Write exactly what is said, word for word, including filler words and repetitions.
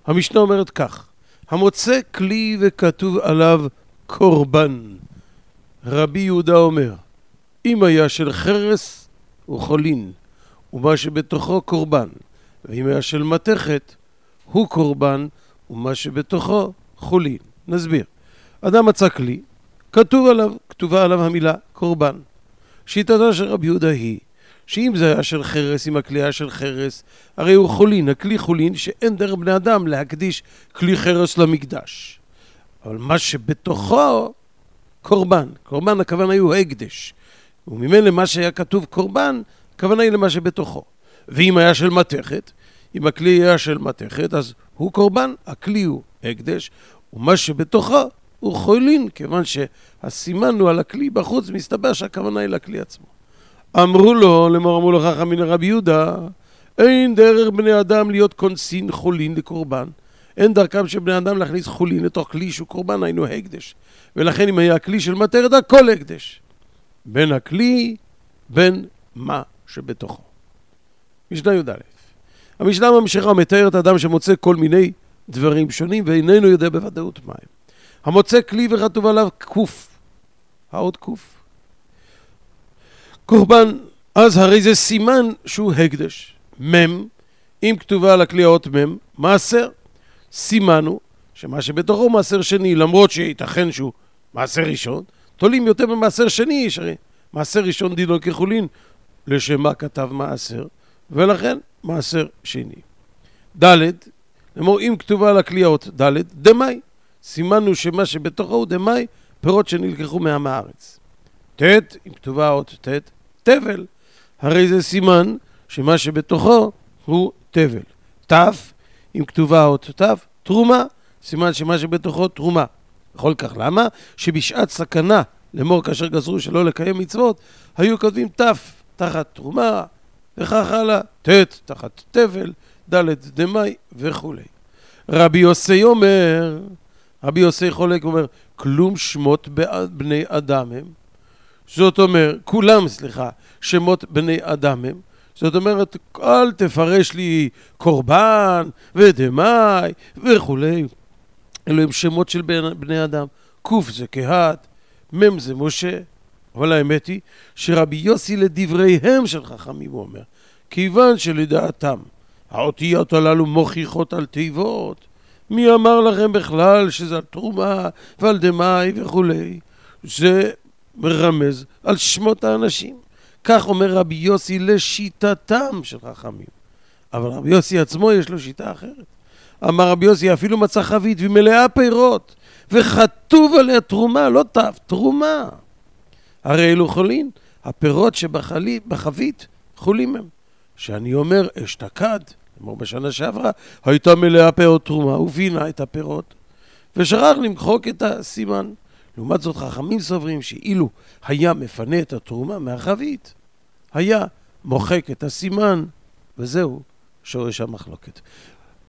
המשנה אומרת כך, המוצא כלי וכתוב עליו קורבן. רבי יהודה אומר, אם היה של חרס הוא חולין, ומה שבתוכו קורבן, ואם היה של מתכת הוא קורבן, ומה שבתוכו חולין. נסביר. אדם מצא כלי, כתוב עליו, כתובה עליו המילה קורבן. שיטתו של רבי יהודה היא, שאם זה היה של חרס, אם הכלי היה של חרס, הרי הוא חולין, הכלי חולין, שאין דרך בני אדם להקדיש כלי חרס למקדש. אבל מה שבתוכו קורבן, קורבן הכוונה היא הוא הקדש, וממילא מה שהיה כתוב קורבן, הכוונה היא למה שבתוכו. ואם היה של מתכת, אם הכלי היה של מתכת, אז הוא קורבן, הכלי הוא הקדש, ומה שבתוכו הוא חולין, כיוון שהסימן הוא על הכלי בחוץ, מסתבר שהכוונה היא לכלי עצמו. אמרו לו, לאמור אמרו לו חכמים לרבי יהודה, אין דרך בני אדם להיות כונסין חולין לקורבן. אין דרכם של בני אדם להכניס חולין לתוך כלי שהוא קורבן, היינו הקדש. ולכן אם היה הכלי של מתכת, הכל הקדש. בין הכלי, בין מה שבתוכו. משנה י"א. המשנה ממשיכה מתארת אדם שמוצא כל מיני דברים שונים ואיננו יודע בוודאות מה הם. המוצא כלי וכתוב עליו קוף. האות קוף. קורבן, אז הרי זה סימן שהוא הקדש. מם, אם כתובה על הכלי האות מם, מעשר. סימנו שמה שבתוכו הוא מעשר שני, למרות שייתכן שהוא מעשר ראשון, תולים יותר במעשר שני, שרי. מעשר ראשון דינו כחולין, לשם מה כתב מעשר, ולכן מעשר שני. ד' למור אם כתובה על הכלי האות ד' דמי, סימנו שמה שבתוכו הוא דמי, פירות שנלקחו מעם הארץ. ת' אם כתובה האות ת' תבל, הרי זה סימן שמה שבתוכו הוא תבל. ת' אם כתובה האות ת' תרומה, סימן שמה שבתוכו תרומה. בכל כך למה? שבשעת סכנה לאמור כאשר גזרו שלא לקיים מצוות, היו כותבים ת' תחת תרומה, וכך הלאה, ת' תחת תבל, ד' דמי וכו'. רבי יוסי אומר, רבי יוסי חולק אומר, כלום שמות בני אדם הם. זאת אומרת, כולם, סליחה, שמות בני אדם הם. זאת אומרת, אל תפרש לי קורבן ודמי וכו'. אלו הם שמות של בני אדם. קוף זה קהת, מם זה משה. אבל האמת היא שרבי יוסי לדבריהם של חכמים הוא אומר, כיוון שלדעתם האותיות הללו מוכיחות על תיבות, מי אמר לכם בכלל שזה על תרומה ועל דמי וכו'. זה מרמז על שמות האנשים. כך אומר רבי יוסי לשיטתם של חכמים. אבל רבי יוסי עצמו יש לו שיטה אחרת. אמר רבי יוסי אפילו מצא חבית ומלאה פירות וכתוב עליה תרומה, לא תו, תרומה. הרי אלו חולין, הפירות שבחבית חולים הם. שאני אומר אשתקד, כמו בשנה שעברה, הייתה מלאה פירות תרומה, ובינה את הפירות, ושכח למחוק את הסימן. לעומת זאת חכמים סוברים שאילו היה מפנה את התרומה מהחבית, היה מוחק את הסימן, וזהו שורש המחלוקת.